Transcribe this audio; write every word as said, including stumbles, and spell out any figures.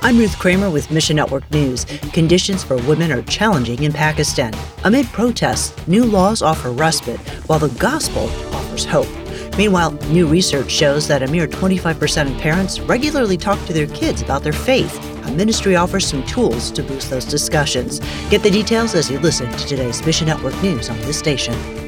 I'm Ruth Kramer with Mission Network News. Conditions for women are challenging in Pakistan. Amid protests, new laws offer respite, while the gospel offers hope. Meanwhile, new research shows that a mere twenty-five percent of parents regularly talk to their kids about their faith. Our ministry offers some tools to boost those discussions. Get the details as you listen to today's Mission Network News on this station.